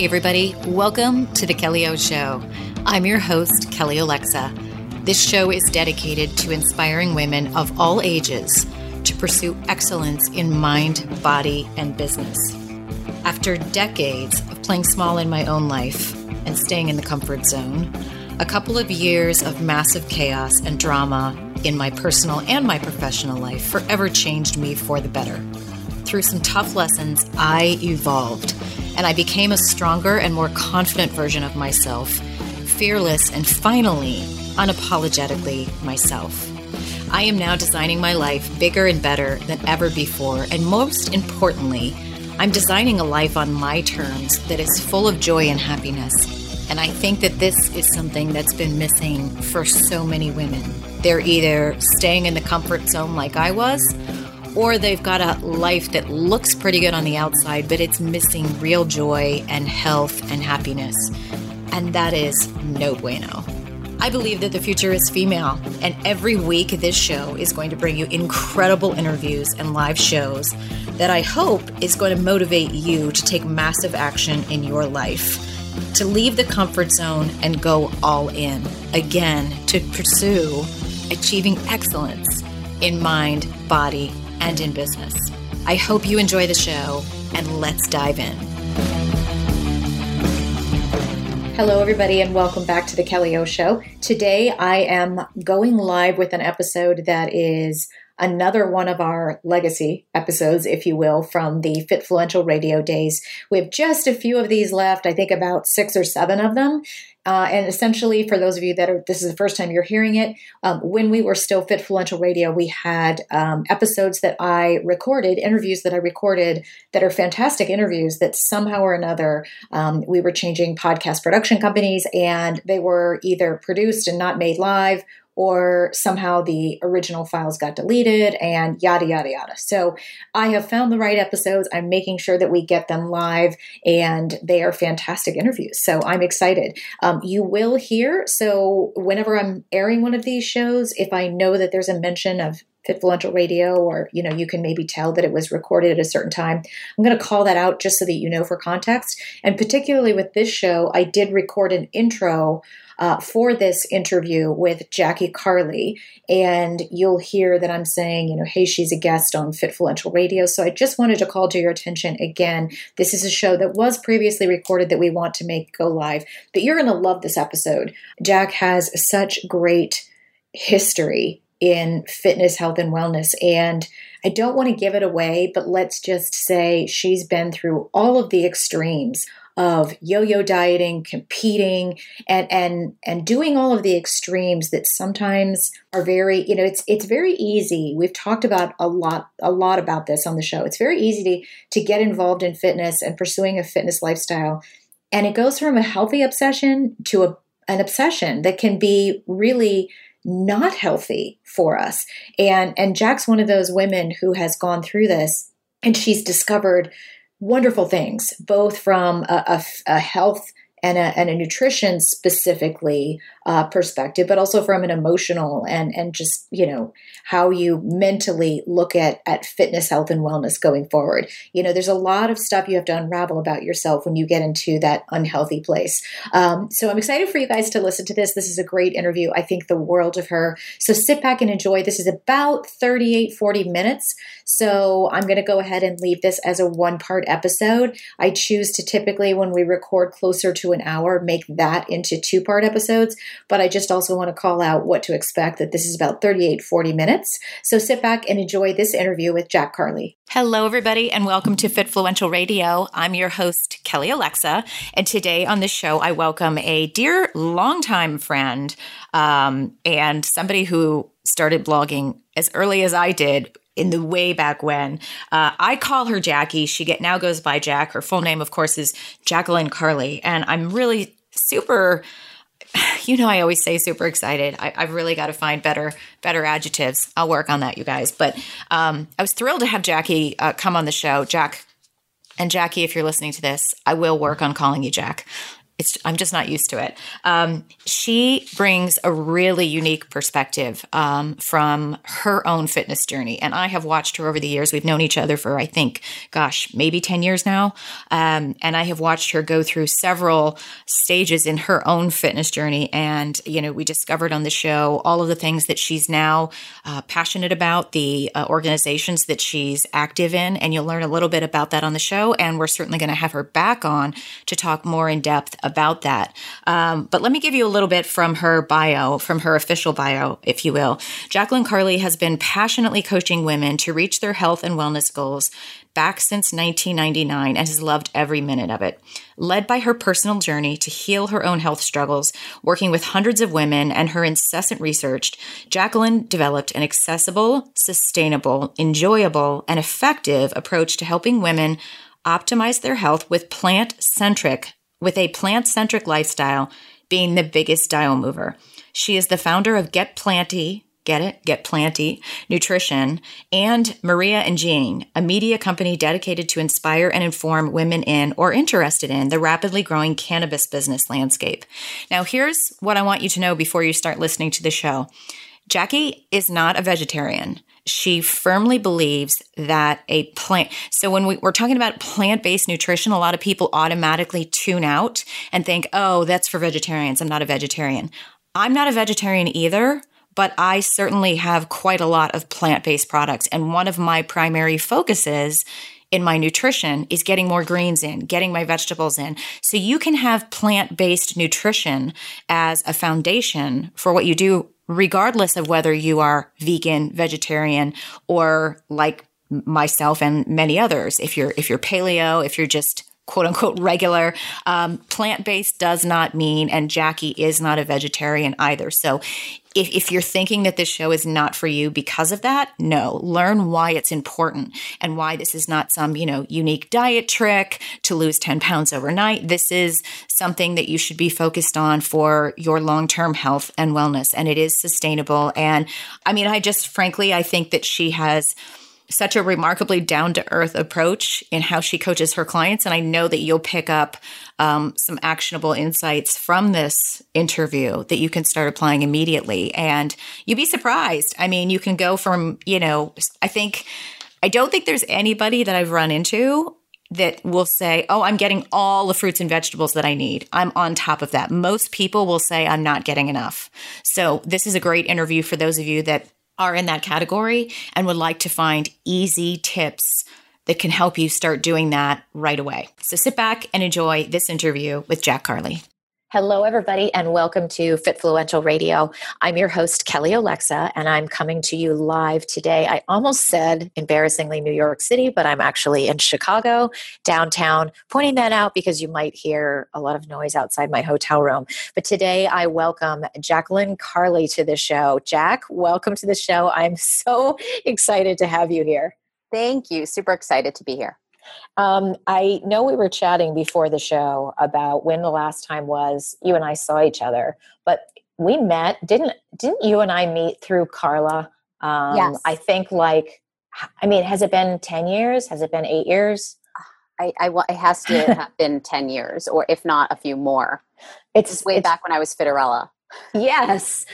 Hey everybody, welcome to The Kelly O Show. I'm your host, Kelly Alexa. This show is dedicated to inspiring women of all ages to pursue excellence in mind, body, and business. After decades of playing small in my own life and staying in the comfort zone, a couple of years of massive chaos and drama in my personal and my professional life forever changed me for the better. Through some tough lessons, I evolved, and I became a stronger and more confident version of myself, fearless and finally, unapologetically myself. I am now designing my life bigger and better than ever before, and most importantly, I'm designing a life on my terms that is full of joy and happiness. And I think that this is something that's been missing for so many women. They're either staying in the comfort zone like I was, or they've got a life that looks pretty good on the outside, but it's missing real joy and health and happiness. And that is no bueno. I believe that the future is female, and every week this show is going to bring you incredible interviews and live shows that I hope is going to motivate you to take massive action in your life, to leave the comfort zone and go all in, again, to pursue achieving excellence in mind, body, and in business. I hope you enjoy the show, and let's dive in. Hello, everybody, and welcome back to the Kelly O Show. Today, I am going live with an episode that is another one of our legacy episodes, if you will, from the Fitfluential Radio days. We have just a few of these left, I think about 6 or 7 of them. And essentially, for those of you this is the first time you're hearing it, when we were still Fitfluential Radio, we had episodes that I recorded, interviews that I recorded that are fantastic interviews that somehow or another we were changing podcast production companies, and they were either produced and not made live, or somehow the original files got deleted, and yada, yada, yada. So I have found the right episodes. I'm making sure that we get them live, and they are fantastic interviews. So I'm excited. You will hear, so whenever I'm airing one of these shows, if I know that there's a mention of Fitfluential Radio, or, you can maybe tell that it was recorded at a certain time, I'm going to call that out just so that you know for context. And particularly with this show, I did record an intro for this interview with Jackie Carly, and you'll hear that I'm saying, hey, she's a guest on Fitfluential Radio. So I just wanted to call to your attention again, this is a show that was previously recorded that we want to make go live, but you're going to love this episode. Jack has such great history in fitness, health, and wellness, and I don't want to give it away, but let's just say she's been through all of the extremes of yo-yo dieting, competing, and doing all of the extremes that sometimes are very, it's very easy. We've talked about a lot about this on the show. It's very easy to get involved in fitness and pursuing a fitness lifestyle. And it goes from a healthy obsession to an obsession that can be really not healthy for us. And Jack's one of those women who has gone through this, and she's discovered wonderful things, both from a health and a nutrition specifically perspective, but also from an emotional and just, how you mentally look at fitness, health, and wellness going forward. There's a lot of stuff you have to unravel about yourself when you get into that unhealthy place. So I'm excited for you guys to listen to this. This is a great interview. I think the world of her. So sit back and enjoy. This is about 40 minutes. So I'm going to go ahead and leave this as a 1-part episode. I choose to typically, when we record closer to an hour, make that into 2-part episodes. But I just also want to call out what to expect, that this is about 40 minutes. So sit back and enjoy this interview with Jack Carly. Hello, everybody, and welcome to Fitfluential Radio. I'm your host, Kelly Alexa, and today on this show, I welcome a dear longtime friend and somebody who started blogging as early as I did in the way back when. I call her Jackie. She now goes by Jack. Her full name, of course, is Jacqueline Carly, and I'm really super... I always say super excited. I've really got to find better adjectives. I'll work on that, you guys. But I was thrilled to have Jackie come on the show. Jack and Jackie, if you're listening to this, I will work on calling you Jack. I'm just not used to it. She brings a really unique perspective from her own fitness journey. And I have watched her over the years. We've known each other for, I think, maybe 10 years now. And I have watched her go through several stages in her own fitness journey. And, we discovered on the show all of the things that she's now passionate about, the organizations that she's active in. And you'll learn a little bit about that on the show. And we're certainly going to have her back on to talk more in depth about that. But let me give you a little bit from her bio, from her official bio, if you will. Jacqueline Carley has been passionately coaching women to reach their health and wellness goals back since 1999 and has loved every minute of it. Led by her personal journey to heal her own health struggles, working with hundreds of women and her incessant research, Jacqueline developed an accessible, sustainable, enjoyable, and effective approach to helping women optimize their health with a plant-centric lifestyle being the biggest dial mover. She is the founder of Get Planty, get it? Get Planty Nutrition, and Maria and Jean, a media company dedicated to inspire and inform women in or interested in the rapidly growing cannabis business landscape. Now, here's what I want you to know before you start listening to the show. Jackie is not a vegetarian. She firmly believes that so when we're talking about plant-based nutrition, a lot of people automatically tune out and think, oh, that's for vegetarians. I'm not a vegetarian. I'm not a vegetarian either, but I certainly have quite a lot of plant-based products. And one of my primary focuses in my nutrition is getting more greens in, getting my vegetables in. So you can have plant-based nutrition as a foundation for what you do, regardless of whether you are vegan, vegetarian, or like myself and many others. If you're paleo, if you're just quote unquote regular, plant-based does not mean, and Jackie is not a vegetarian either. So if you're thinking that this show is not for you because of that, no, learn why it's important and why this is not some, unique diet trick to lose 10 pounds overnight. This is something that you should be focused on for your long-term health and wellness. And it is sustainable. And I think that she has such a remarkably down-to-earth approach in how she coaches her clients. And I know that you'll pick up some actionable insights from this interview that you can start applying immediately. And you'd be surprised. I mean, you can go from, I don't think there's anybody that I've run into that will say, oh, I'm getting all the fruits and vegetables that I need. I'm on top of that. Most people will say I'm not getting enough. So this is a great interview for those of you that are in that category and would like to find easy tips that can help you start doing that right away. So sit back and enjoy this interview with Jack Carley. Hello, everybody, and welcome to Fitfluential Radio. I'm your host, Kelly Olexa, and I'm coming to you live today. I almost said, embarrassingly, New York City, but I'm actually in Chicago, downtown, pointing that out because you might hear a lot of noise outside my hotel room. But today, I welcome Jacqueline Carley to the show. Jack, welcome to the show. I'm so excited to have you here. Thank you. Super excited to be here. I know we were chatting before the show about when the last time was you and I saw each other, but we met. Didn't you and I meet through Carla? Yes. I think has it been 10 years? Has it been 8 years? It has to have been 10 years, or if not a few more. It's way back when I was Fitterella. Yes.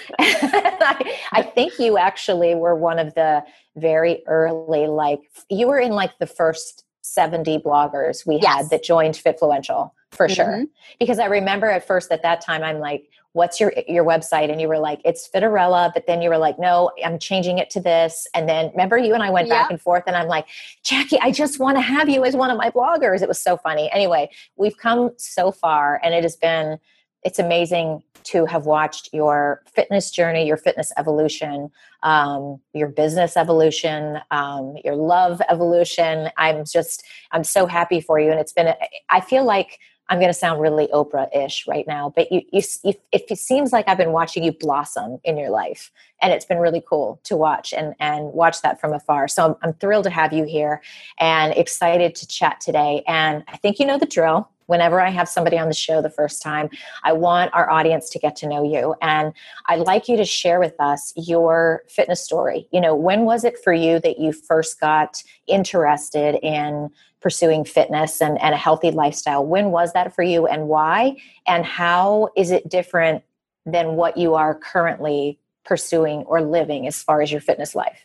I think you actually were one of the very early, you were in the first 70 bloggers we had that joined Fitfluential for sure. Because I remember at first at that time, I'm like, what's your website? And you were like, it's Fitterella. But then you were like, no, I'm changing it to this. And then remember you and I went back and forth and I'm like, Jackie, I just want to have you as one of my bloggers. It was so funny. Anyway, we've come so far and it's amazing to have watched your fitness journey, your fitness evolution, your business evolution, your love evolution. I'm so happy for you. And I feel like I'm going to sound really Oprah-ish right now, but it seems like I've been watching you blossom in your life, and it's been really cool to watch and watch that from afar. So I'm thrilled to have you here and excited to chat today. And I think you know the drill. Whenever I have somebody on the show the first time, I want our audience to get to know you. And I'd like you to share with us your fitness story. When was it for you that you first got interested in pursuing fitness and a healthy lifestyle. When was that for you, and why? And how is it different than what you are currently pursuing or living as far as your fitness life?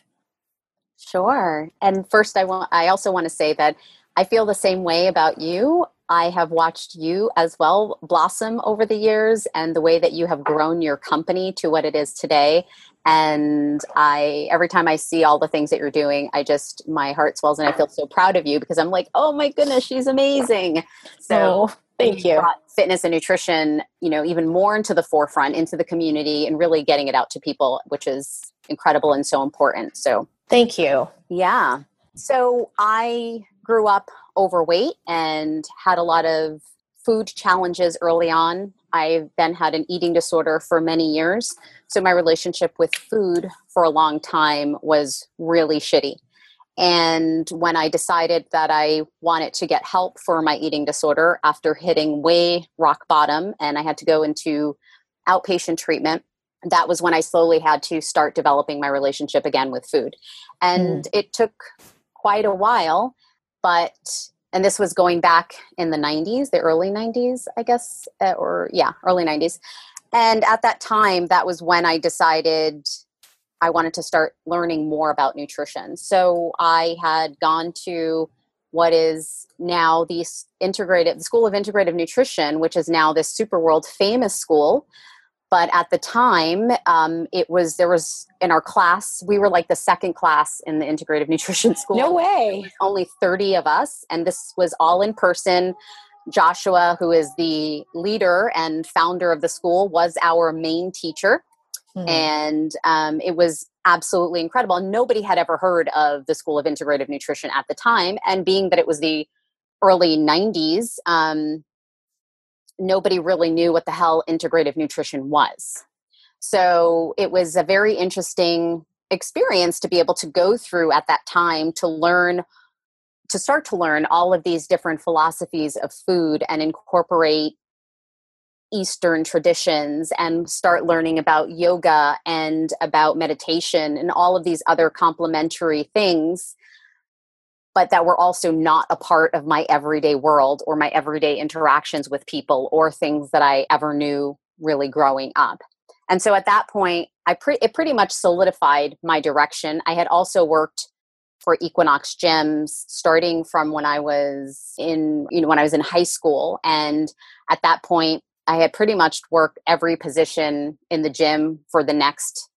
Sure. And first, I also want to say that I feel the same way about you. I have watched you as well blossom over the years, and the way that you have grown your company to what it is today. And every time I see all the things that you're doing, my heart swells, and I feel so proud of you, because I'm like, oh my goodness, she's amazing. So thank you. Brought fitness and nutrition, even more into the forefront, into the community, and really getting it out to people, which is incredible and so important. So thank you. Yeah. So I grew up overweight and had a lot of food challenges early on. I then had an eating disorder for many years. So my relationship with food for a long time was really shitty. And when I decided that I wanted to get help for my eating disorder after hitting way rock bottom, and I had to go into outpatient treatment, that was when I slowly had to start developing my relationship again with food. And it took quite a while, and this was going back in the 90s, the early 90s, I guess, early 90s. And at that time, that was when I decided I wanted to start learning more about nutrition. So I had gone to what is now the School of Integrative Nutrition, which is now this super world famous school. But at the time, there was in our class, we were like the second class in the integrative nutrition school. No way. Only 30 of us. And this was all in person. Joshua, who is the leader and founder of the school, was our main teacher. And it was absolutely incredible. Nobody had ever heard of the School of Integrative Nutrition at the time. And being that it was the early 90s, nobody really knew what the hell integrative nutrition was. So it was a very interesting experience to be able to go through at that time to start to learn all of these different philosophies of food and incorporate Eastern traditions and start learning about yoga and about meditation and all of these other complementary things, but that were also not a part of my everyday world or my everyday interactions with people or things that I ever knew really growing up. And so at that point, it pretty much solidified my direction. I had also worked for Equinox gyms starting from when I was in high school. And at that point, I had pretty much worked every position in the gym for the next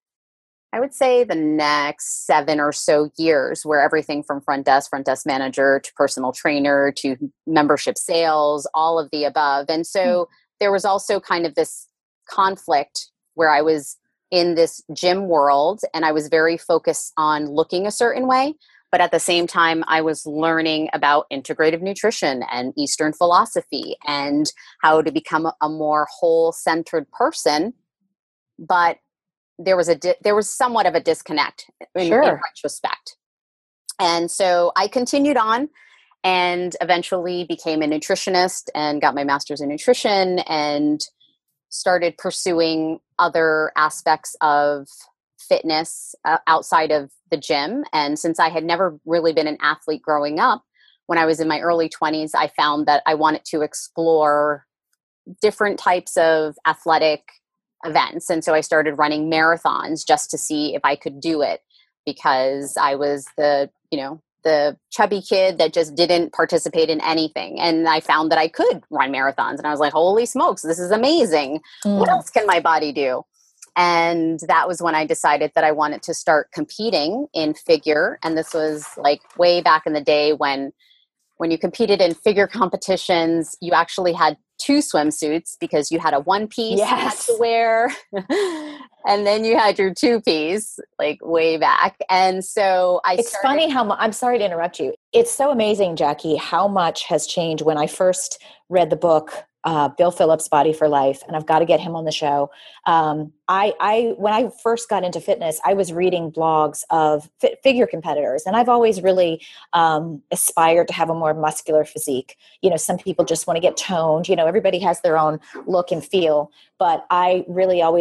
7 or so years, where everything from front desk manager to personal trainer to membership sales, all of the above. And so there was also kind of this conflict where I was in this gym world and I was very focused on looking a certain way. But at the same time, I was learning about integrative nutrition and Eastern philosophy and how to become a more whole-centered person. But there was somewhat of a disconnect in retrospect. And so I continued on and eventually became a nutritionist and got my master's in nutrition and started pursuing other aspects of fitness outside of the gym. And since I had never really been an athlete growing up, when I was in my early 20s, I found that I wanted to explore different types of athletic events. And so I started running marathons just to see if I could do it, because I was the chubby kid that just didn't participate in anything. And I found that I could run marathons. And I was like, holy smokes, this is amazing. What else can my body do? And that was when I decided that I wanted to start competing in figure. And this was like way back in the day when you competed in figure competitions, you actually had 2 swimsuits because you had a one piece you had to wear. And then you had your 2-piece, like way back. And so It's funny how I'm sorry to interrupt you. It's so amazing, Jackie, how much has changed. When I first read the book, Bill Phillips, Body for Life, and I've got to get him on the show. When I first got into fitness, I was reading blogs of figure competitors, and I've always really aspired to have a more muscular physique. Some people just want to get toned. Everybody has their own look and feel, but I really always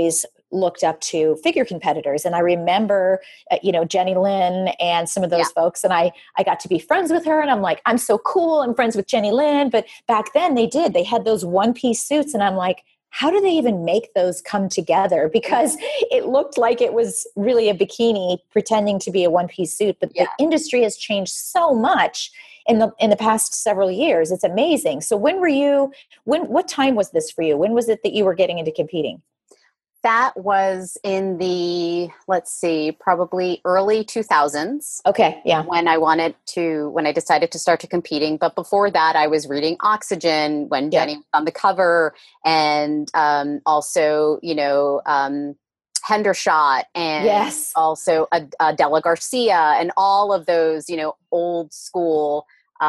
looked up to figure competitors. And I remember, Jenny Lynn and some of those folks. And I got to be friends with her. And I'm like, I'm so cool. I'm friends with Jenny Lynn. But back then they had those one-piece suits. And I'm like, how do they even make those come together? Because it looked like it was really a bikini pretending to be a one-piece suit. But the industry has changed so much in the past several years. It's amazing. So what time was this for you? When was it that you were getting into competing? That was in the, probably early 2000s. Okay, yeah. When I decided to start to competing. But before that, I was reading Oxygen when Jenny was on the cover, and also, Hendershot, and also Adela Garcia, and all of those, old school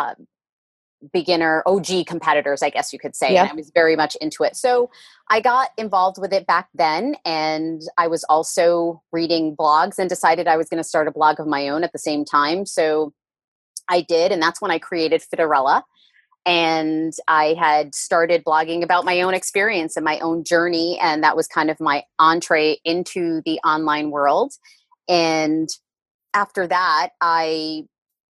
beginner OG competitors, I guess you could say. And I was very much into it. So I got involved with it back then. And I was also reading blogs and decided I was going to start a blog of my own at the same time. So I did. And that's when I created Fitterella. And I had started blogging about my own experience and my own journey. And that was kind of my entree into the online world. And after that, I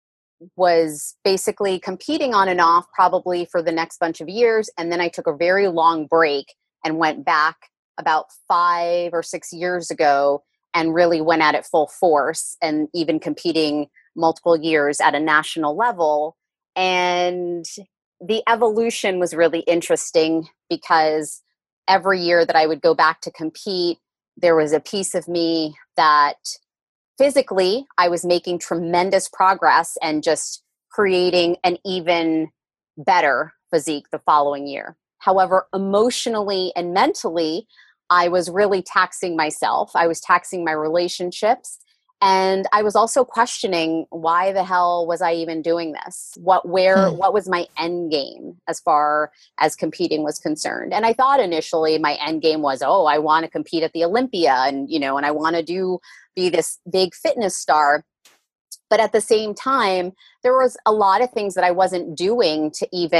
was basically competing on and off probably for the next bunch of years. And then I took a very long break and went back about 5 or 6 years ago and really went at it full force, and even competing multiple years at a national level. And the evolution was really interesting because every year that I would go back to compete, there was a piece of me that physically, I was making tremendous progress and just creating an even better physique the following year. However, emotionally and mentally, I was really taxing myself. I was taxing my relationships. And I was also questioning, why the hell was I even doing this? What was my end game as far as competing was concerned? And I thought initially my end game was, I want to compete at the Olympia, and I want to be this big fitness star. But at the same time, there was a lot of things that I wasn't doing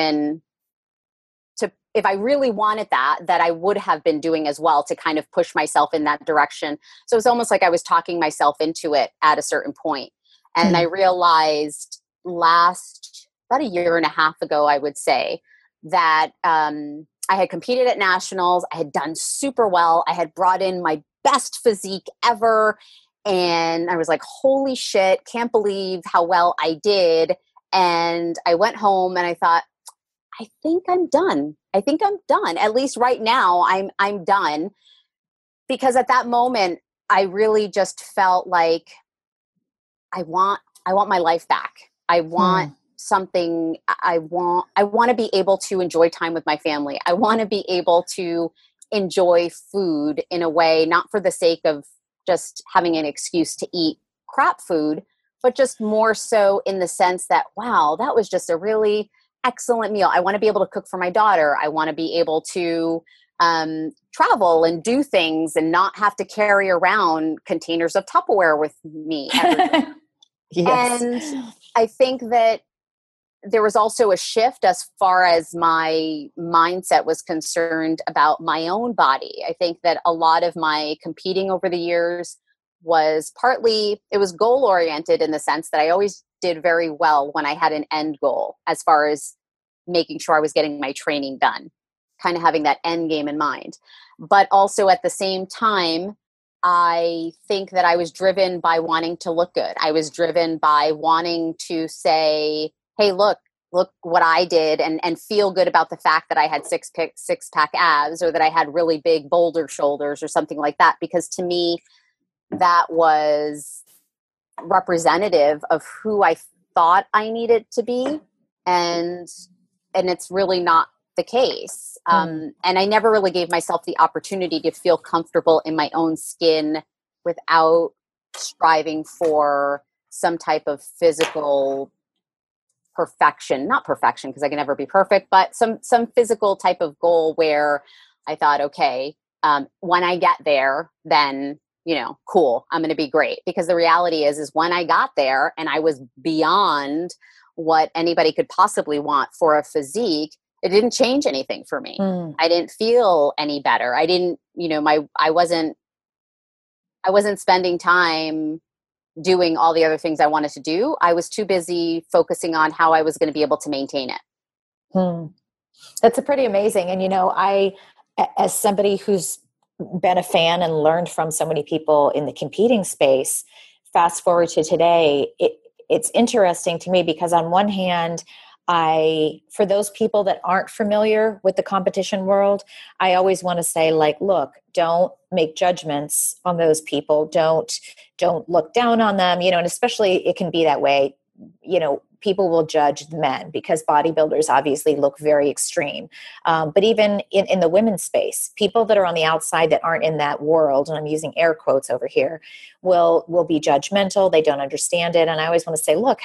if I really wanted that I would have been doing as well to kind of push myself in that direction. So it's almost like I was talking myself into it at a certain point. And I realized about a year and a half ago, I would say, that I had competed at nationals. I had done super well. I had brought in my best physique ever. And I was like, holy shit, can't believe how well I did. And I went home and I thought, I think I'm done. At least right now, I'm done. Because at that moment, I really just felt like I want my life back. I want something. I want to be able to enjoy time with my family. I want to be able to enjoy food in a way, not for the sake of just having an excuse to eat crap food, but just more so in the sense that, wow, that was just a really excellent meal. I want to be able to cook for my daughter. I want to be able to travel and do things and not have to carry around containers of Tupperware with me every day. Yes. And I think that there was also a shift as far as my mindset was concerned about my own body. I think that a lot of my competing over the years was it was goal oriented in the sense that I always did very well when I had an end goal as far as making sure I was getting my training done, kind of having that end game in mind. But also at the same time, I think that I was driven by wanting to look good. I was driven by wanting to say, hey, look what I did, and feel good about the fact that I had six pack abs, or that I had really big boulder shoulders or something like that. Because to me, that was representative of who I thought I needed to be. And it's really not the case. And I never really gave myself the opportunity to feel comfortable in my own skin without striving for some type of physical perfection. Not perfection, because I can never be perfect, but some physical type of goal where I thought, okay, when I get there, then, cool, I'm going to be great. Because the reality is when I got there and I was beyond what anybody could possibly want for a physique, it didn't change anything for me. I didn't feel any better. I didn't, I wasn't I wasn't spending time doing all the other things I wanted to do. I was too busy focusing on how I was going to be able to maintain it. That's a pretty amazing. And, as somebody who's been a fan and learned from so many people in the competing space, fast forward to today, it's interesting to me because on one hand, for those people that aren't familiar with the competition world, I always want to say, like, look, don't make judgments on those people. Don't look down on them, and especially it can be that way, people will judge the men because bodybuilders obviously look very extreme. But even in the women's space, people that are on the outside that aren't in that world, and I'm using air quotes over here, will be judgmental. They don't understand it. And I always want to say, look,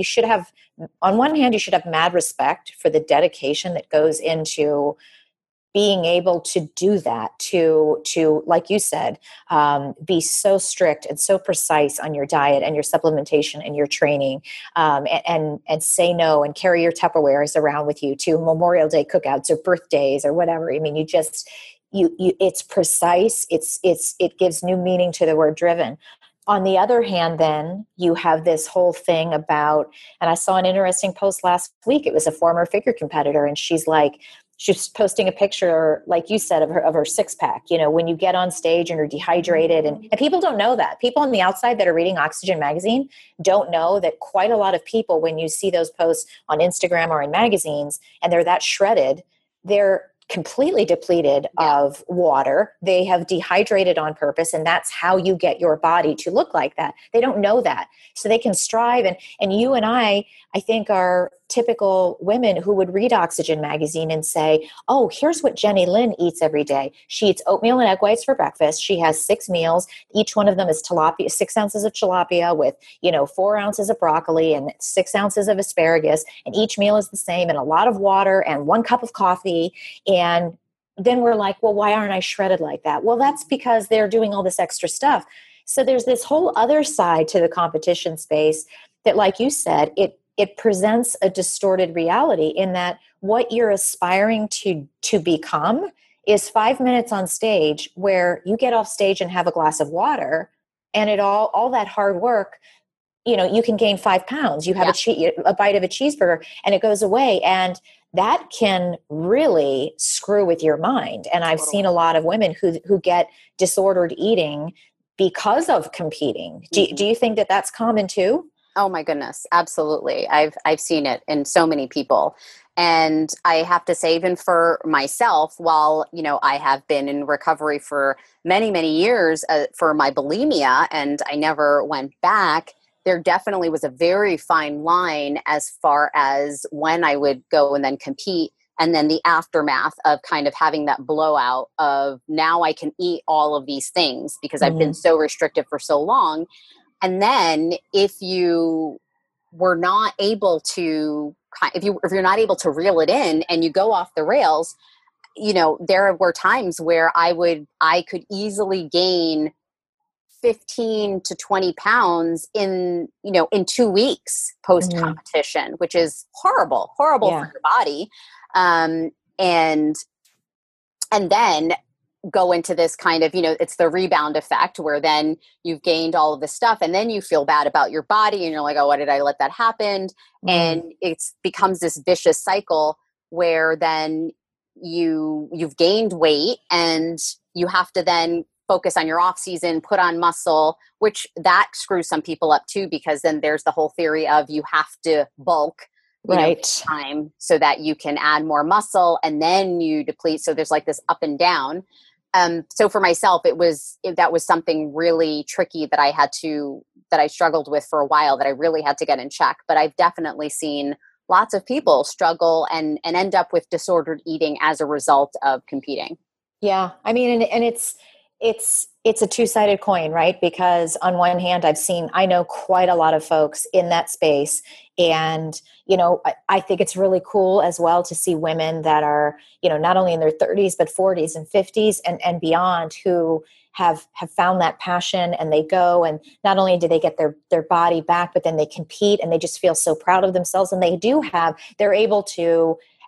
on one hand, you should have mad respect for the dedication that goes into being able to do that, to like you said, be so strict and so precise on your diet and your supplementation and your training, and say no and carry your Tupperwares around with you to Memorial Day cookouts or birthdays or whatever. I mean, it's precise. It gives new meaning to the word driven. On the other hand, then you have this whole thing about, and I saw an interesting post last week. It was a former figure competitor, and she's posting a picture, like you said, of her six pack. When you get on stage and you're dehydrated, and people don't know that. People on the outside that are reading Oxygen magazine don't know that quite a lot of people, when you see those posts on Instagram or in magazines, and they're that shredded, they're completely depleted of water. They have dehydrated on purpose, and that's how you get your body to look like that. They don't know that. So they can strive. And you and I think are typical women who would read Oxygen magazine and say, oh, here's what Jenny Lynn eats every day. She eats oatmeal and egg whites for breakfast. She has 6 meals. Each one of them is tilapia, 6 ounces of tilapia with, 4 ounces of broccoli and 6 ounces of asparagus. And each meal is the same, and a lot of water and 1 cup of coffee. And then we're like, well, why aren't I shredded like that? Well, that's because they're doing all this extra stuff. So there's this whole other side to the competition space that, like you said, it presents a distorted reality in that what you're aspiring to become is 5 minutes on stage where you get off stage and have a glass of water, and all that hard work, you can gain 5 pounds. You have a bite of a cheeseburger and it goes away. And that can really screw with your mind. And I've seen a lot of women who get disordered eating because of competing. Do you think that that's common too? Oh my goodness. Absolutely. I've seen it in so many people. And I have to say, even for myself, while, I have been in recovery for many, many years for my bulimia, and I never went back, there definitely was a very fine line as far as when I would go and then compete, and then the aftermath of kind of having that blowout of now I can eat all of these things because I've been so restricted for so long. And then if you were not able to, if you're not able to reel it in and you go off the rails, there were times where I could easily gain 15 to 20 pounds in 2 weeks post competition, which is horrible for your body. And then go into this kind of, it's the rebound effect where then you've gained all of this stuff and then you feel bad about your body and you're like, oh, why did I let that happen? And it becomes this vicious cycle where then you've gained weight and you have to then focus on your off season, put on muscle, which that screws some people up too, because then there's the whole theory of you have to bulk time so that you can add more muscle and then you deplete. So there's like this up and down. So for myself, that was something really tricky that I struggled with for a while that I really had to get in check. But I've definitely seen lots of people struggle and end up with disordered eating as a result of competing. Yeah. I mean, and it's a two-sided coin, right? Because on one hand, I know quite a lot of folks in that space. And, I think it's really cool as well to see women that are, not only in their 30s, but 40s and 50s and beyond who have found that passion, and they go, and not only do they get their body back, but then they compete and they just feel so proud of themselves. And they're able to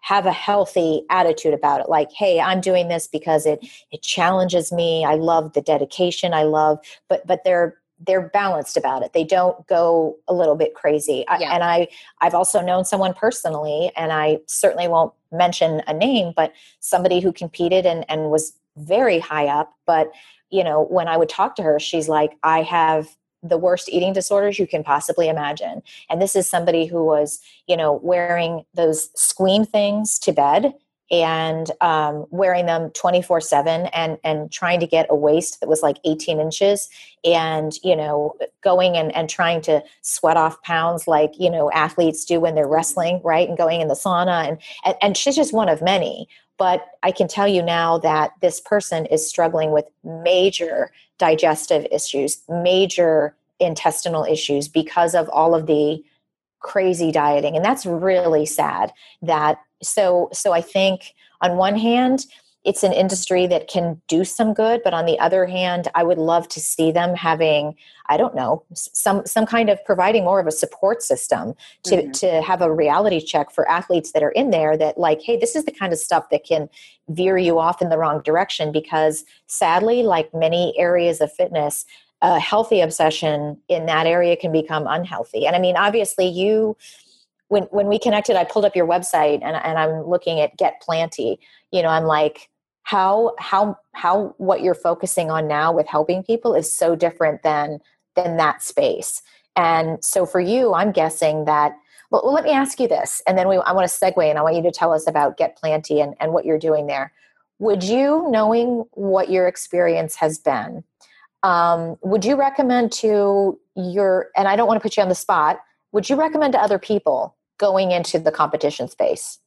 have a healthy attitude about it. Like, hey, I'm doing this because it challenges me. I love the dedication. But they're balanced about it. They don't go a little bit crazy. I've also known someone personally, and I certainly won't mention a name, but somebody who competed and was very high up. But, when I would talk to her, she's like, I have the worst eating disorders you can possibly imagine. And this is somebody who was, wearing those Squeam things to bed and wearing them 24/7 and trying to get a waist that was like 18 inches and, going and trying to sweat off pounds like, athletes do when they're wrestling, right? And going in the sauna. And she's just one of many. But I can tell you now that this person is struggling with major digestive issues, major intestinal issues because of all of the crazy dieting. And that's really sad. So I think on one hand, it's an industry that can do some good, but on the other hand, I would love to see them having, I don't know, some kind of providing more of a support system to have a reality check for athletes that are in there that like, hey, this is the kind of stuff that can veer you off in the wrong direction, because sadly, like many areas of fitness, a healthy obsession in that area can become unhealthy. And I mean, obviously when we connected, I pulled up your website and I'm looking at Get Planty. I'm like, how what you're focusing on now with helping people is so different than that space. And so for you, I'm guessing that, well, let me ask you this, and then I want to segue and I want you to tell us about Get Planty and what you're doing there. Would you, knowing what your experience has been, would you recommend to and I don't want to put you on the spot, would you recommend to other people going into the competition space?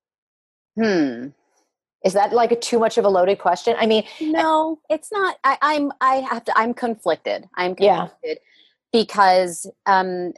Is that like too much of a loaded question? I mean, no, it's not. I'm conflicted. Because I'm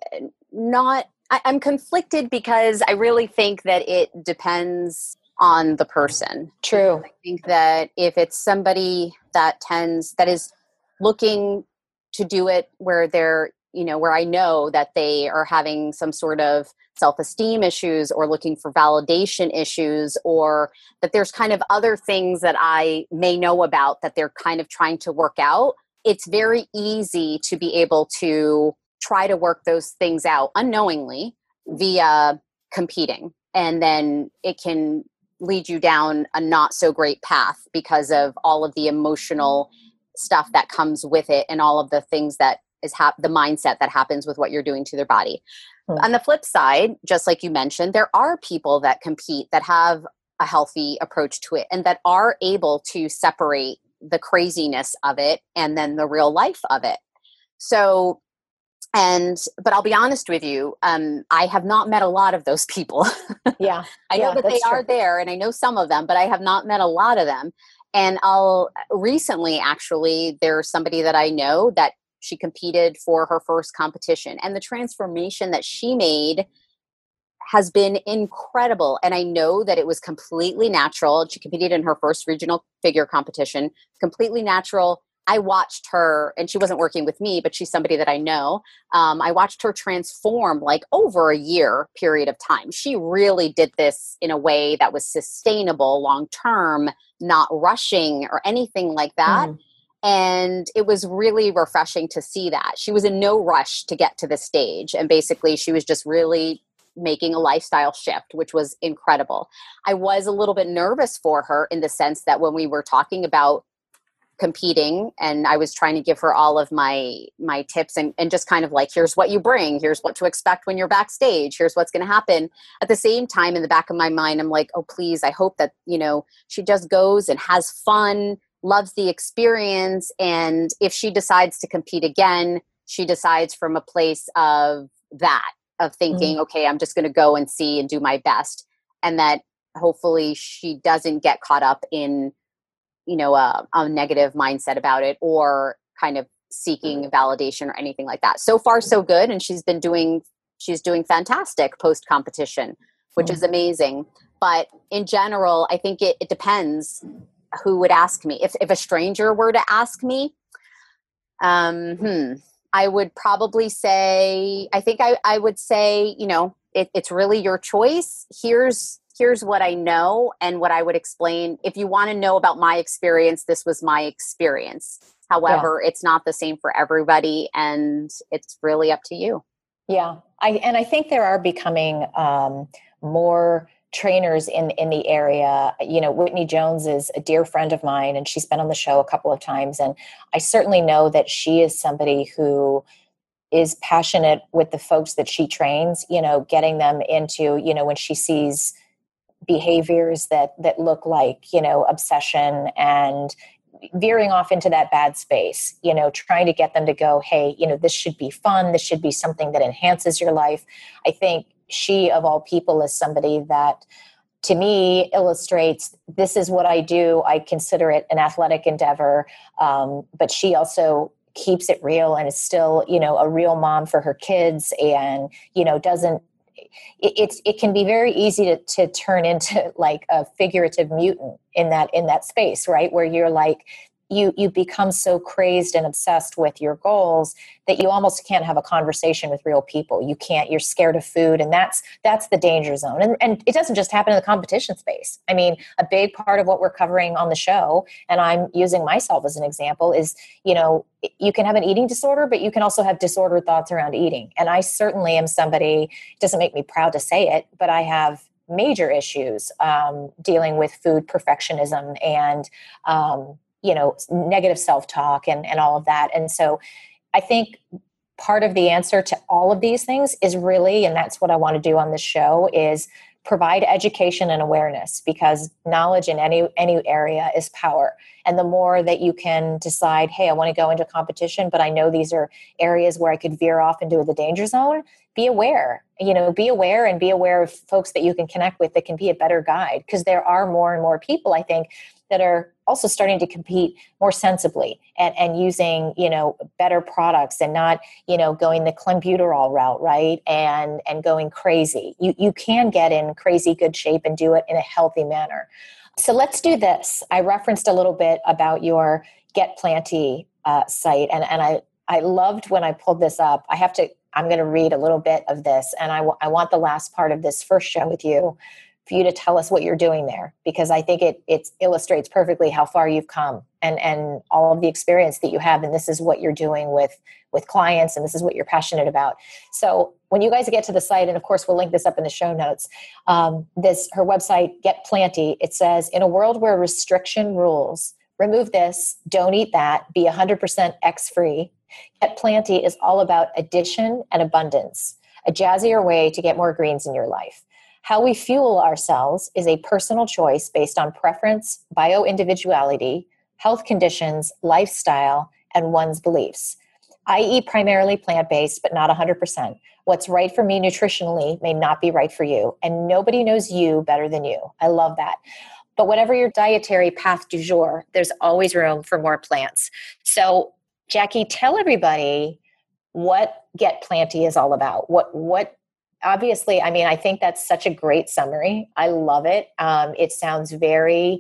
conflicted because I really think that it depends on the person. True. I think that if it's somebody that is looking to do it where they're, where I know that they are having some sort of self-esteem issues or looking for validation issues, or that there's kind of other things that I may know about that they're kind of trying to work out, it's very easy to be able to try to work those things out unknowingly via competing. And then it can lead you down a not so great path because of all of the emotional stuff that comes with it and all of the things that is the mindset that happens with what you're doing to their body. On the flip side, just like you mentioned, there are people that compete that have a healthy approach to it and that are able to separate the craziness of it and then the real life of it. So, but I'll be honest with you, I have not met a lot of those people. Yeah. I know that they are there, and I know some of them, but I have not met a lot of them. And recently, actually, there's somebody that I know that she competed for her first competition, and the transformation that she made has been incredible. And I know that it was completely natural. She competed in her first regional figure competition, completely natural. I watched her, and she wasn't working with me, but she's somebody that I know. I watched her transform like over a year period of time. She really did this in a way that was sustainable, long-term, not rushing or anything like that. And it was really refreshing to see that. She was in no rush to get to the stage. And basically she was just really making a lifestyle shift, which was incredible. I was a little bit nervous for her in the sense that when we were talking about competing and I was trying to give her all of my tips and just kind of like, here's what you bring, here's what to expect when you're backstage, here's what's going to happen. At the same time, in the back of my mind, I'm like, oh, please, I hope that, she just goes and has fun, loves the experience. And if she decides to compete again, she decides from a place of thinking, okay, I'm just going to go and see and do my best. And that hopefully she doesn't get caught up in, a negative mindset about it or kind of seeking validation or anything like that. So far, so good. And she's doing fantastic post-competition, which is amazing. But in general, I think it depends who would ask me. If a stranger were to ask me, I would probably say, I think I would say, it's really your choice. Here's here's what I know and what I would explain. If you want to know about my experience, this was my experience. However, it's not the same for everybody, and it's really up to you. Yeah. I think there are becoming more trainers in the area. You know, Whitney Jones is a dear friend of mine, and she's been on the show a couple of times. And I certainly know that she is somebody who is passionate with the folks that she trains, you know, getting them into, you know, when she sees behaviors that look like, you know, obsession and veering off into that bad space, you know, trying to get them to go, hey, you know, this should be fun. This should be something that enhances your life. I think she, of all people, is somebody that to me illustrates this is what I do. I consider it an athletic endeavor. But she also keeps it real and is still, you know, a real mom for her kids and, you know, doesn't, it can be very easy to turn into like a figurative mutant in that space, right? Where you're like, you become so crazed and obsessed with your goals that you almost can't have a conversation with real people. You're scared of food. And that's the danger zone. And it doesn't just happen in the competition space. I mean, a big part of what we're covering on the show, and I'm using myself as an example, is, you know, you can have an eating disorder, but you can also have disordered thoughts around eating. And I certainly am somebody, it doesn't make me proud to say it, but I have major issues dealing with food perfectionism and, you know, negative self-talk and all of that. And so I think part of the answer to all of these things is really, and that's what I want to do on this show, is provide education and awareness, because knowledge in any area is power. And the more that you can decide, hey, I want to go into competition, but I know these are areas where I could veer off into the danger zone, be aware, you know, be aware of folks that you can connect with that can be a better guide. Because there are more and more people, I think, that are also starting to compete more sensibly and using, you know, better products and not, you know, going the clenbuterol route, right? And going crazy. You can get in crazy good shape and do it in a healthy manner. So let's do this. I referenced a little bit about your Get Planty site, and I loved when I pulled this up. I'm going to read a little bit of this, and I want the last part of this first show with you for you to tell us what you're doing there, because I think it illustrates perfectly how far you've come and all of the experience that you have. And this is what you're doing with clients, and this is what you're passionate about. So when you guys get to the site, and of course we'll link this up in the show notes, her website, Get Planty, it says, in a world where restriction rules, remove this, don't eat that, be 100% X-free, Get Planty is all about addition and abundance, a jazzier way to get more greens in your life. How we fuel ourselves is a personal choice based on preference, bio-individuality, health conditions, lifestyle, and one's beliefs. I eat primarily plant-based, but not 100%. What's right for me nutritionally may not be right for you, and nobody knows you better than you. I love that. But whatever your dietary path du jour, there's always room for more plants. So, Jackie, tell everybody what Get Planty is all about. What obviously, I mean, I think that's such a great summary. I love it. It sounds very,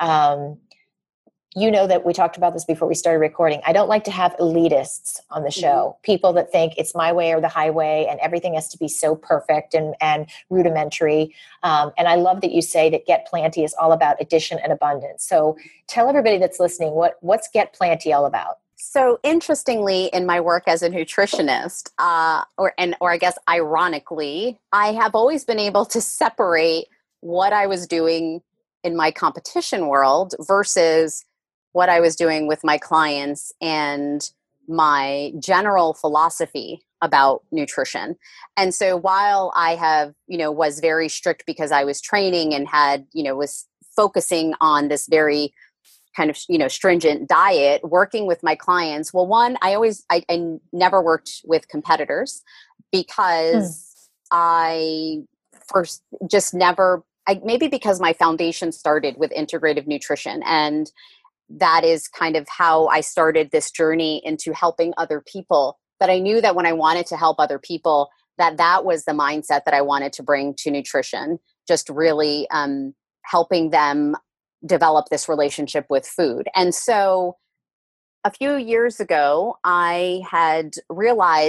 you know that we talked about this before we started recording. I don't like to have elitists on the show, people that think it's my way or the highway and everything has to be so perfect and rudimentary. And I love that you say that Get Planty is all about addition and abundance. So tell everybody that's listening, what's Get Planty all about? So interestingly, in my work as a nutritionist, or I guess ironically, I have always been able to separate what I was doing in my competition world versus what I was doing with my clients and my general philosophy about nutrition. And so while I have, was very strict because I was training and had, was focusing on this very kind of, stringent diet, working with my clients. Well, one, I never worked with competitors because I first just never, maybe because my foundation started with integrative nutrition, and that is kind of how I started this journey into helping other people. But I knew that when I wanted to help other people, that was the mindset that I wanted to bring to nutrition, just really helping them develop this relationship with food. And so a few years ago, I had realized that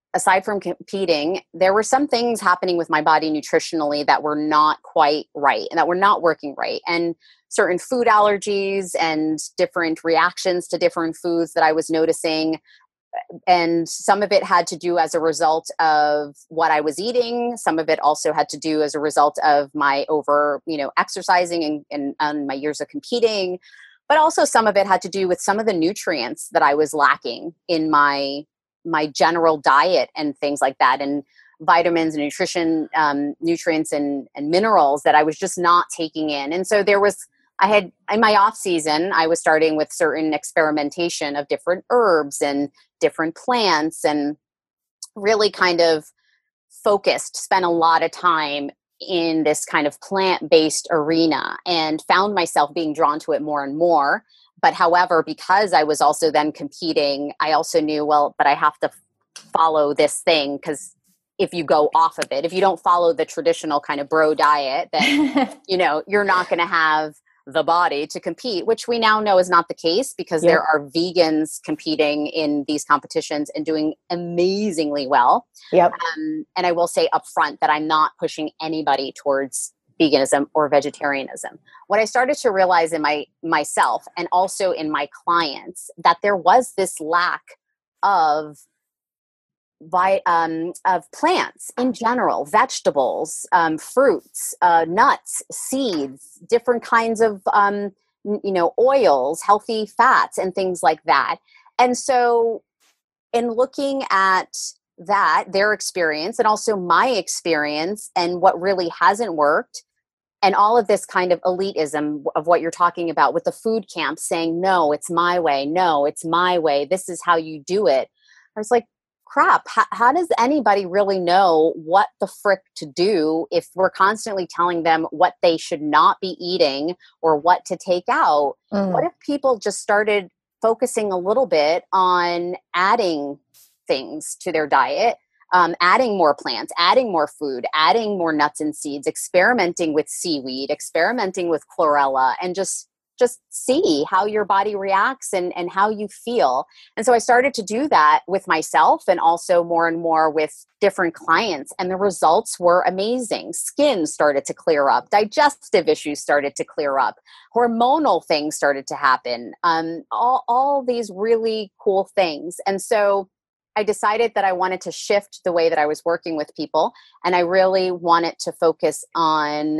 aside from competing, there were some things happening with my body nutritionally that were not quite right and that were not working right. And certain food allergies and different reactions to different foods that I was noticing. And some of it had to do as a result of what I was eating. Some of it also had to do as a result of my exercising and my years of competing. But also some of it had to do with some of the nutrients that I was lacking in my general diet and things like that, and vitamins and nutrients and minerals that I was just not taking in. And so I had in my off season, I was starting with certain experimentation of different herbs and different plants, and really kind of spent a lot of time in this kind of plant-based arena, and found myself being drawn to it more and more. But however, because I was also then competing, I also knew, but I have to follow this thing, because if you go off of it, if you don't follow the traditional kind of bro diet, then, you're not going to have the body to compete, which we now know is not the case, because there are vegans competing in these competitions and doing amazingly well. Yep. And I will say upfront that I'm not pushing anybody towards veganism or vegetarianism. What I started to realize in myself and also in my clients, that there was this lack of plants in general, vegetables, fruits, nuts, seeds, different kinds of oils, healthy fats, and things like that. And so in looking at that, their experience, and also my experience, and what really hasn't worked, and all of this kind of elitism of what you're talking about with the food camps saying, no, it's my way. No, it's my way. This is how you do it. I was like, crap, how does anybody really know what the frick to do if we're constantly telling them what they should not be eating or what to take out? What if people just started focusing a little bit on adding things to their diet, adding more plants, adding more food, adding more nuts and seeds, experimenting with seaweed, experimenting with chlorella, and just see how your body reacts and how you feel. And so I started to do that with myself, and also more and more with different clients. And the results were amazing. Skin started to clear up. Digestive issues started to clear up. Hormonal things started to happen. All these really cool things. And so I decided that I wanted to shift the way that I was working with people. And I really wanted to focus on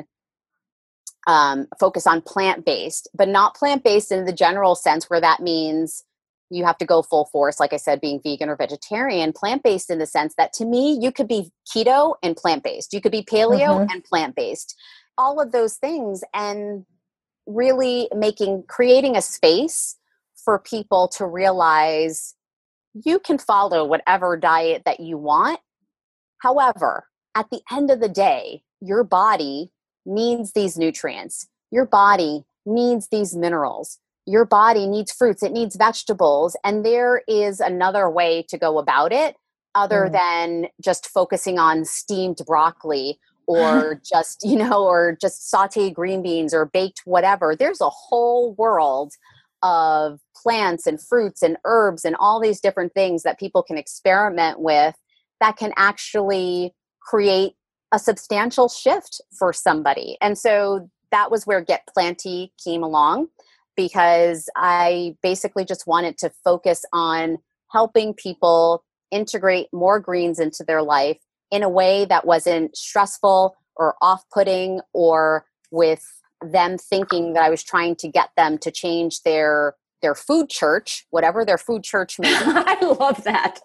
plant-based, but not plant-based in the general sense where that means you have to go full force, like I said, being vegan or vegetarian. Plant-based in the sense that, to me, you could be keto and plant-based. You could be paleo and plant-based. All of those things, and really creating a space for people to realize you can follow whatever diet that you want. However, at the end of the day, your body needs these nutrients. Your body needs these minerals. Your body needs fruits. It needs vegetables. And there is another way to go about it other than just focusing on steamed broccoli or just, or just sauteed green beans or baked whatever. There's a whole world of plants and fruits and herbs and all these different things that people can experiment with that can actually create a substantial shift for somebody. And so that was where Get Planty came along, because I basically just wanted to focus on helping people integrate more greens into their life in a way that wasn't stressful or off-putting, or with them thinking that I was trying to get them to change their food church, whatever their food church means. I love that.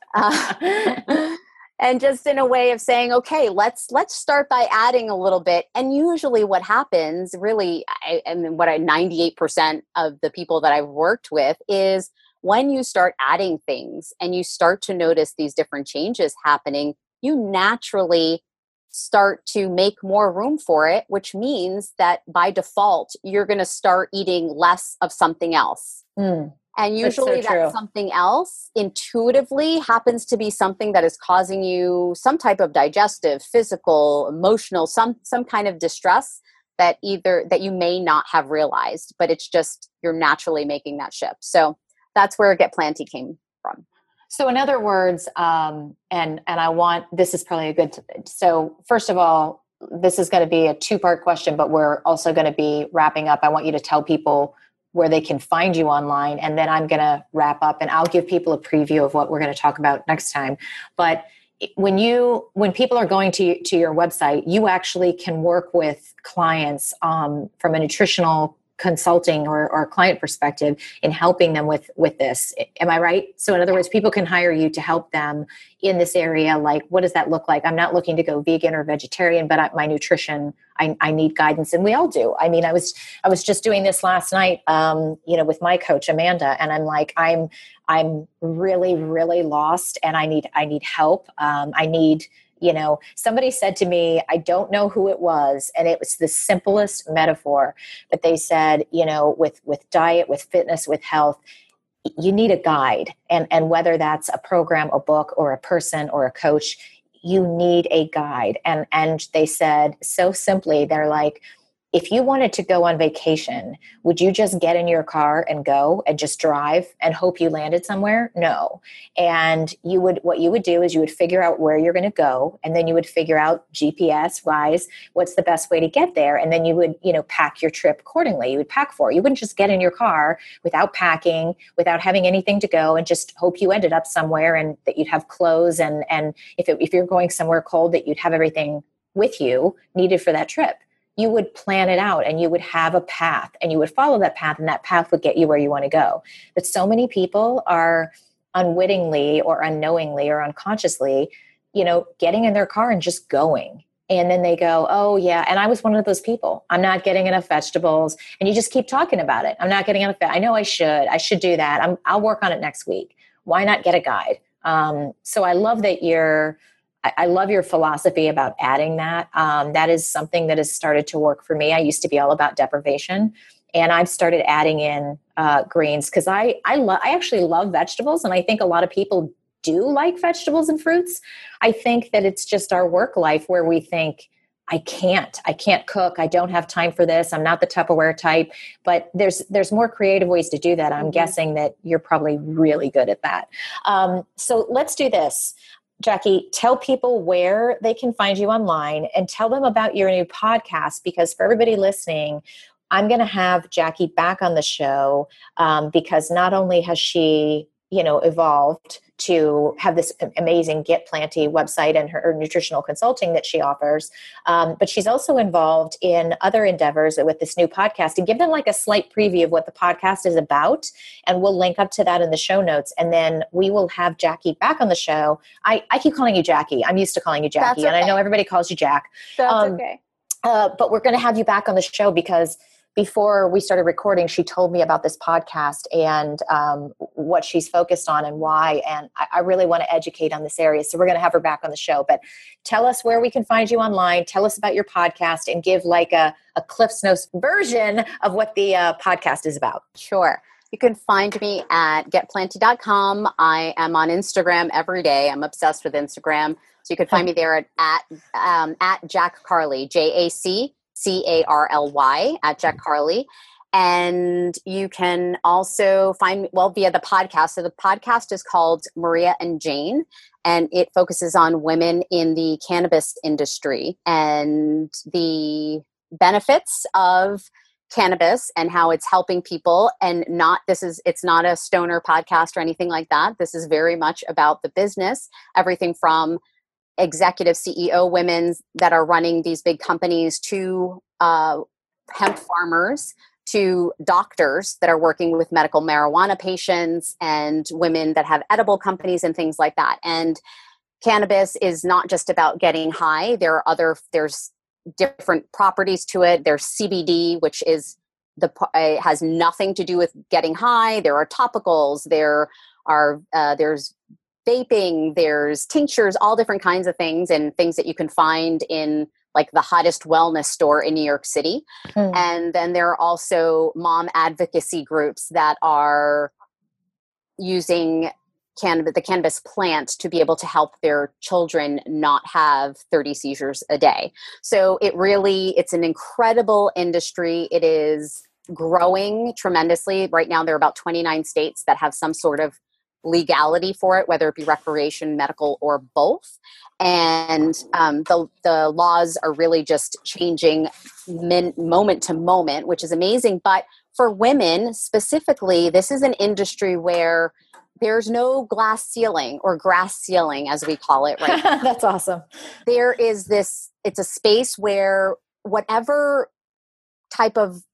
And just in a way of saying, okay, let's start by adding a little bit. And usually what happens, really, 98% of the people that I've worked with, is when you start adding things and you start to notice these different changes happening, you naturally start to make more room for it, which means that by default, you're going to start eating less of something else. And usually that something else intuitively happens to be something that is causing you some type of digestive, physical, emotional, some kind of distress that you may not have realized, but it's just you're naturally making that shift. So that's where Get Planty came from. So in other words, and I want, this is probably a good, so first of all, this is going to be a 2-part question, but we're also going to be wrapping up. I want you to tell people where they can find you online, and then I'm going to wrap up and I'll give people a preview of what we're going to talk about next time. But when people are going to your website, you actually can work with clients from a nutritional consulting or client perspective in helping them with this. Am I right? So in other words, people can hire you to help them in this area. Like, what does that look like? I'm not looking to go vegan or vegetarian, but my nutrition, I need guidance, and we all do. I mean, I was just doing this last night, with my coach Amanda, and I'm like, I'm really, really lost, and I need help. I need. Somebody said to me, I don't know who it was, and it was the simplest metaphor, but they said, with diet, with fitness, with health, you need a guide. And whether that's a program, a book, or a person or a coach, you need a guide. And they said so simply, they're like, if you wanted to go on vacation, would you just get in your car and go and just drive and hope you landed somewhere? No. And what you would do is you would figure out where you're going to go, and then you would figure out GPS wise, what's the best way to get there. And then you would, pack your trip accordingly. You would pack for it. You wouldn't just get in your car without packing, without having anything to go, and just hope you ended up somewhere and that you'd have clothes. And if you're going somewhere cold, that you'd have everything with you needed for that trip. You would plan it out, and you would have a path, and you would follow that path, and that path would get you where you want to go. But so many people are unwittingly or unknowingly or unconsciously, getting in their car and just going. And then they go, oh yeah. And I was one of those people. I'm not getting enough vegetables. And you just keep talking about it. I'm not getting enough. I know I should do that. I'll work on it next week. Why not get a guide? So I love that I love your philosophy about adding that. That is something that has started to work for me. I used to be all about deprivation, and I've started adding in greens because I actually love vegetables, and I think a lot of people do like vegetables and fruits. I think that it's just our work life where we think, I can't cook. I don't have time for this. I'm not the Tupperware type, but there's more creative ways to do that. I'm guessing that you're probably really good at that. So let's do this. Jackie, tell people where they can find you online, and tell them about your new podcast, because for everybody listening, I'm going to have Jackie back on the show because not only has she, evolved to have this amazing Get Planty website and her nutritional consulting that she offers, but she's also involved in other endeavors with this new podcast. And give them like a slight preview of what the podcast is about, and we'll link up to that in the show notes. And then we will have Jackie back on the show. I keep calling you Jackie. I'm used to calling you Jackie, and I know everybody calls you Jack. That's okay. But we're going to have you back on the show because before we started recording, she told me about this podcast and what she's focused on and why. And I really want to educate on this area. So we're going to have her back on the show. But tell us where we can find you online. Tell us about your podcast, and give like a Cliff's Notes version of what the podcast is about. Sure. You can find me at getplanty.com. I am on Instagram every day. I'm obsessed with Instagram. So you can find me there at Jack Carly, JACCARLY, at Jack Carly. And you can also find me, via the podcast. So the podcast is called Maria and Jane, and it focuses on women in the cannabis industry and the benefits of cannabis and how it's helping people. And it's not a stoner podcast or anything like that. This is very much about the business, everything from executive CEO women that are running these big companies to hemp farmers, to doctors that are working with medical marijuana patients, and women that have edible companies and things like that. And cannabis is not just about getting high. There's different properties to it. There's CBD, which is has nothing to do with getting high. There are topicals. There's vaping, there's tinctures, all different kinds of things, and things that you can find in like the hottest wellness store in New York City. And then there are also mom advocacy groups that are using the cannabis plant to be able to help their children not have 30 seizures a day. So it's an incredible industry. It is growing tremendously. Right now, there are about 29 states that have some sort of legality for it, whether it be recreation, medical, or both. And the laws are really just changing moment to moment, which is amazing. But for women specifically, this is an industry where there's no glass ceiling or grass ceiling, as we call it right now. That's awesome. There is it's a space where whatever type of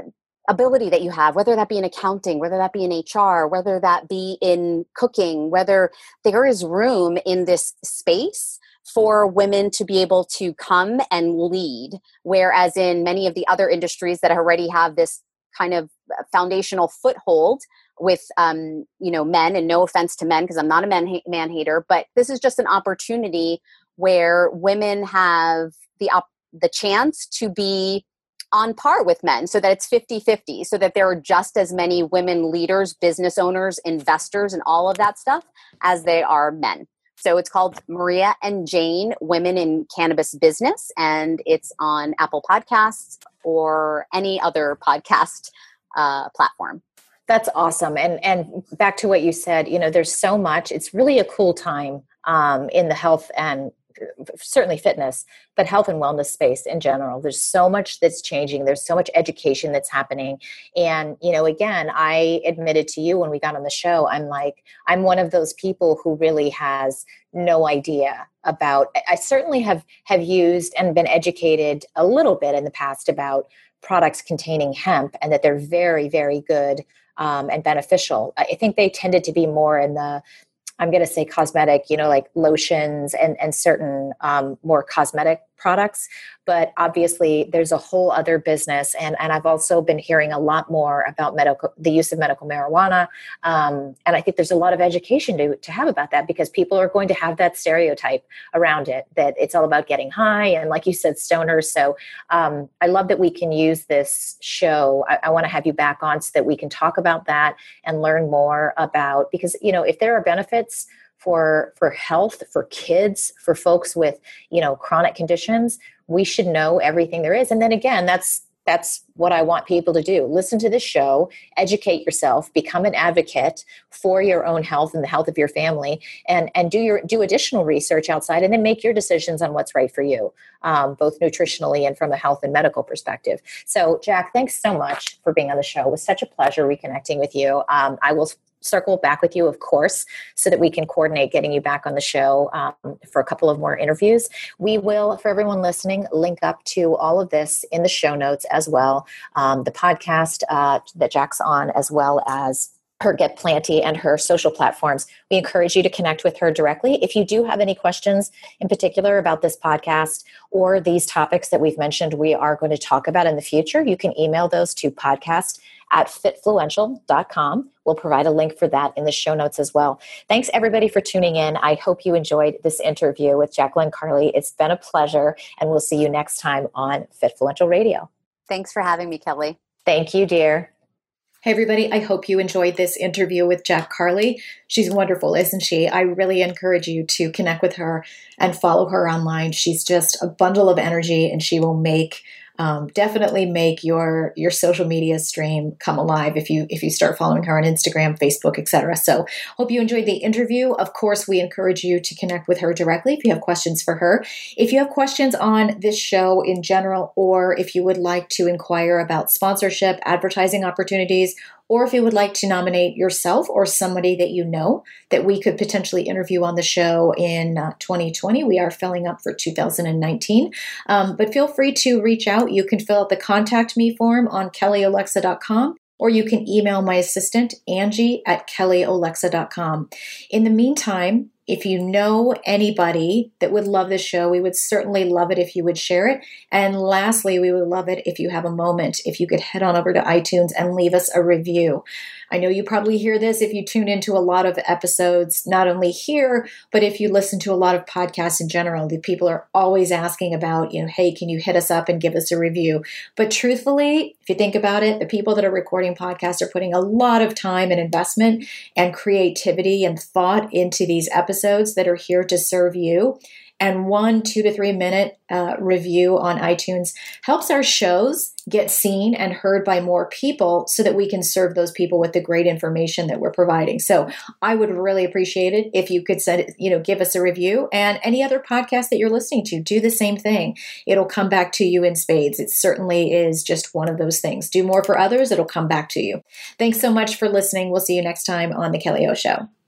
ability that you have, whether that be in accounting, whether that be in HR, whether that be in cooking, whether there is room in this space for women to be able to come and lead. Whereas in many of the other industries that already have this kind of foundational foothold with, men, and no offense to men, because I'm not a man hater, but this is just an opportunity where women have the chance to be on par with men, so that it's 50-50, so that there are just as many women leaders, business owners, investors, and all of that stuff as they are men. So it's called Maria and Jane, Women in Cannabis Business, and it's on Apple Podcasts or any other podcast platform. That's awesome. And back to what you said, there's so much. It's really a cool time in the health and certainly fitness, but health and wellness space in general. There's so much that's changing. There's so much education that's happening. And, again, I admitted to you when we got on the show, I'm one of those people who really has no idea about, I certainly have used and been educated a little bit in the past about products containing hemp and that they're very, very good and beneficial. I think they tended to be more in the, I'm going to say cosmetic, like lotions and certain more cosmetic products. But obviously there's a whole other business. And I've also been hearing a lot more about the use of medical marijuana. And I think there's a lot of education to have about that, because people are going to have that stereotype around it, that it's all about getting high. And like you said, stoners. So I love that we can use this show. I want to have you back on so that we can talk about that and learn more about, because, if there are benefits for health, for kids, for folks with, chronic conditions, we should know everything there is. And then again, that's what I want people to do. Listen to this show, educate yourself, become an advocate for your own health and the health of your family, and do additional research outside, and then make your decisions on what's right for you, both nutritionally and from a health and medical perspective. So, Jack, thanks so much for being on the show. It was such a pleasure reconnecting with you. I will circle back with you, of course, so that we can coordinate getting you back on the show for a couple of more interviews. We will, for everyone listening, link up to all of this in the show notes as well. The podcast that Jack's on, as well as her Get Planty and her social platforms. We encourage you to connect with her directly. If you do have any questions in particular about this podcast or these topics that we've mentioned we are going to talk about in the future, you can email those to podcast@fitfluential.com. We'll provide a link for that in the show notes as well. Thanks everybody for tuning in. I hope you enjoyed this interview with Jacqueline Carley. It's been a pleasure, and we'll see you next time on Fitfluential Radio. Thanks for having me, Kelly. Thank you, dear. Hey, everybody. I hope you enjoyed this interview with Jack Carley. She's wonderful, isn't she? I really encourage you to connect with her and follow her online. She's just a bundle of energy, and she will definitely make your social media stream come alive if you start following her on Instagram, Facebook, etc. So hope you enjoyed the interview. Of course, we encourage you to connect with her directly if you have questions for her. If you have questions on this show in general, or if you would like to inquire about sponsorship, advertising opportunities, or if you would like to nominate yourself or somebody that you know that we could potentially interview on the show in 2020. We are filling up for 2019. But feel free to reach out. You can fill out the Contact Me form on kellyolexa.com, or you can email my assistant, Angie, at kellyolexa.com. In the meantime, if you know anybody that would love this show, we would certainly love it if you would share it. And lastly, we would love it if you have a moment, if you could head on over to iTunes and leave us a review. I know you probably hear this if you tune into a lot of episodes, not only here, but if you listen to a lot of podcasts in general. The people are always asking about, hey, can you hit us up and give us a review? But truthfully, if you think about it, the people that are recording podcasts are putting a lot of time and investment and creativity and thought into these episodes that are here to serve you. And 1 2 to 3 minute review on iTunes helps our shows get seen and heard by more people so that we can serve those people with the great information that we're providing. So I would really appreciate it if you could give us a review, and any other podcast that you're listening to, do the same thing. It'll come back to you in spades. It certainly is just one of those things. Do more for others. It'll come back to you. Thanks so much for listening. We'll see you next time on The Kelly O Show.